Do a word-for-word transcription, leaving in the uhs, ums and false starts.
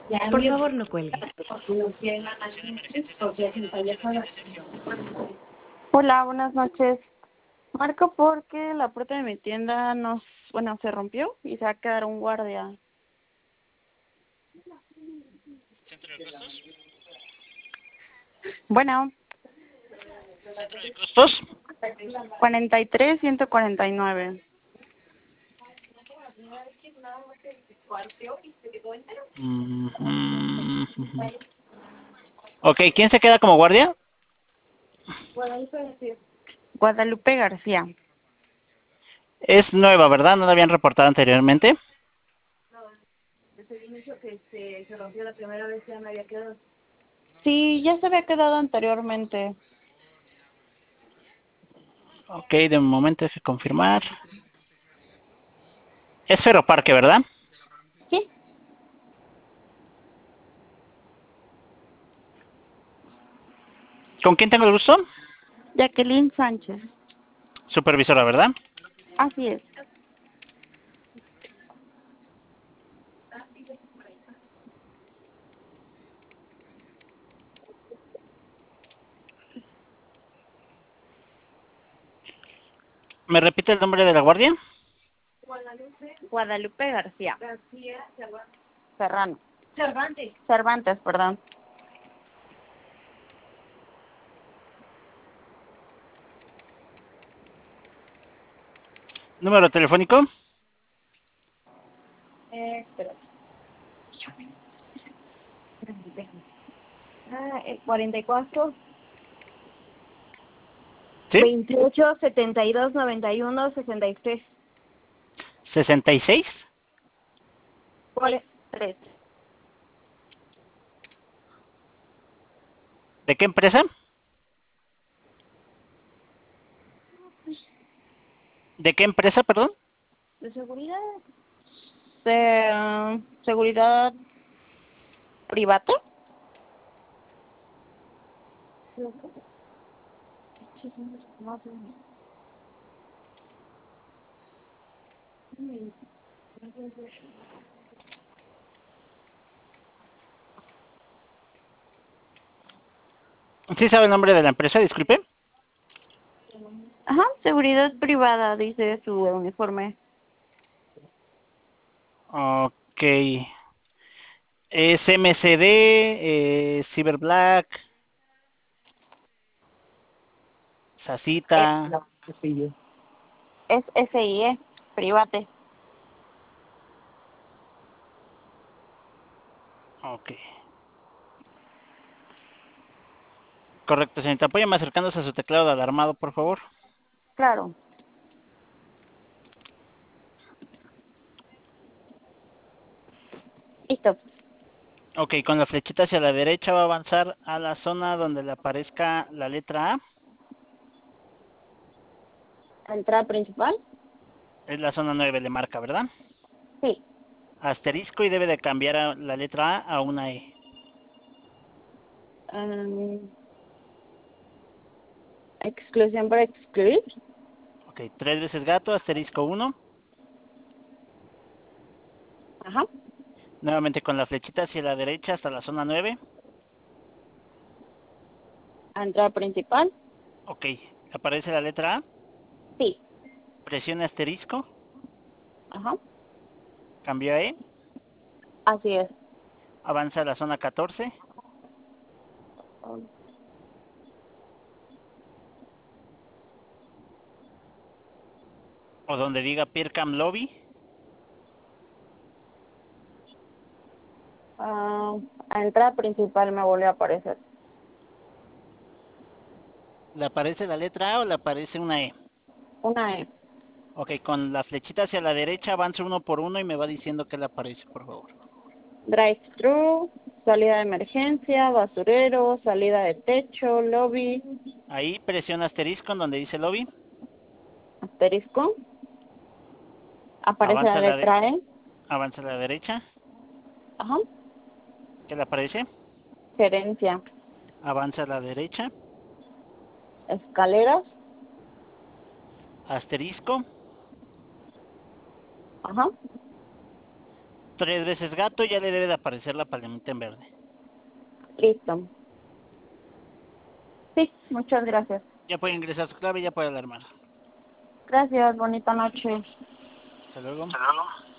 Por favor, no cuelgue. Hola, buenas noches. Marco porque la puerta de mi tienda nos, bueno, se rompió y se va a quedar un guardia. ¿Centro de costos? Bueno, ¿Centro de costos? cuarenta y tres, ciento cuarenta y nueve. Mm, mm, mm. Ok, ¿quién se queda como guardia? Guadalupe García. Es nueva, ¿verdad? ¿No la habían reportado anteriormente? Sí, ya se había quedado anteriormente. Ok, de momento hay que confirmar. Es Ferroparque, ¿verdad? Sí. ¿Con quién tengo el gusto? Jacqueline Sánchez. Supervisora, ¿verdad? Así es. ¿Me repite el nombre de la guardia? Guadalupe García. Serrano. Cervantes. Cervantes, perdón. ¿Número telefónico? Eh, espera. Ah, el cuarenta y cuatro, ¿Sí? veintiocho, setenta y dos, noventa y uno, sesenta y tres. ¿sesenta y seis? ¿Cuál? tres. ¿De qué empresa? ¿De qué empresa, perdón? ¿De seguridad? De uh, seguridad privada. ¿Sí sabe el nombre de la empresa? Disculpe. Ajá, seguridad privada, dice su uniforme. Ok. Es M C D, eh, Cyber Black, Es, Sasita. es S I E, private. Ok. Correcto, señorita. Apóyame acercándose a su teclado de alarmado, por favor. Claro. Listo. Ok, con la flechita hacia la derecha va a avanzar a la zona donde le aparezca la letra A. ¿Entrada principal? Es la zona nueve, le marca, ¿verdad? Sí. Asterisco y debe de cambiar a la letra A a una E. Um, exclusión para excluir. Ok, tres veces gato, asterisco uno. Ajá. Nuevamente con la flechita hacia la derecha hasta la zona nueve. ¿Entrada principal? Ok, aparece la letra A. Sí. Presione asterisco. Ajá. Cambio a E. Así es. Avanza a la zona catorce. O donde diga Pircam Lobby. Uh, a entrada principal me volvió a aparecer. ¿Le aparece la letra A o le aparece una E? Una E. Ok, con la flechita hacia la derecha avance uno por uno y me va diciendo qué le aparece, por favor. Drive-thru, salida de emergencia, basurero, salida de techo, lobby, Ahí presiona asterisco en donde dice lobby. asterisco. Aparece Avanza la a la, de letra E. avanza a la derecha. Ajá. ¿Qué le aparece? Gerencia. Avanza a la derecha. Escaleras. Asterisco. Ajá. tres veces gato, ya le debe de aparecer la palomita en verde. Listo. Sí, muchas gracias. Ya puede ingresar su clave y ya puede alarmar. Gracias, bonita noche. Hasta luego. Hasta luego.